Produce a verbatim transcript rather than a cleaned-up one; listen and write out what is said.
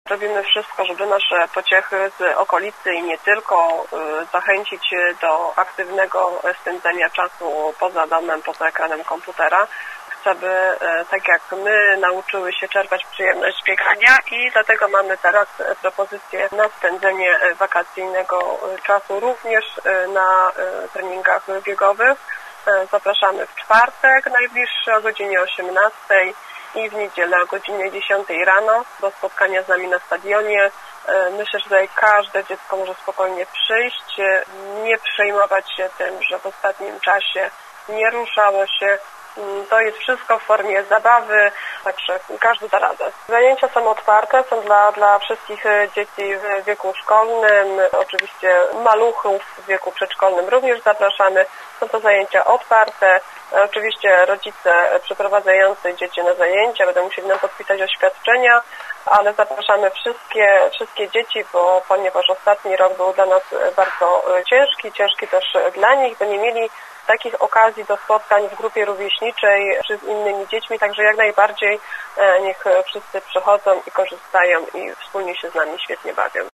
Robimy wszystko, żeby nasze pociechy z okolicy i nie tylko zachęcić do aktywnego spędzania czasu poza domem, poza ekranem komputera. Chcemy, tak jak my, nauczyły się czerpać przyjemność z biegania i dlatego mamy teraz propozycję na spędzenie wakacyjnego czasu również na treningach biegowych. Zapraszamy w czwartek najbliższy o godzinie osiemnastej i w niedzielę o godzinie dziesiątej rano do spotkania z nami na stadionie. Myślę, że tutaj każde dziecko może spokojnie przyjść, nie przejmować się tym, że w ostatnim czasie nie ruszało się. To jest wszystko w formie zabawy, także każdy da radę. Zajęcia są otwarte, są dla, dla wszystkich dzieci w wieku szkolnym, oczywiście maluchów w wieku przedszkolnym również zapraszamy. Są to zajęcia otwarte. Oczywiście rodzice przeprowadzający dzieci na zajęcia będą musieli nam podpisać oświadczenia, ale zapraszamy wszystkie, wszystkie dzieci, bo ponieważ ostatni rok był dla nas bardzo ciężki, ciężki też dla nich, bo nie mieli takich okazji do spotkań w grupie rówieśniczej czy z innymi dziećmi, także jak najbardziej niech wszyscy przychodzą i korzystają i wspólnie się z nami świetnie bawią.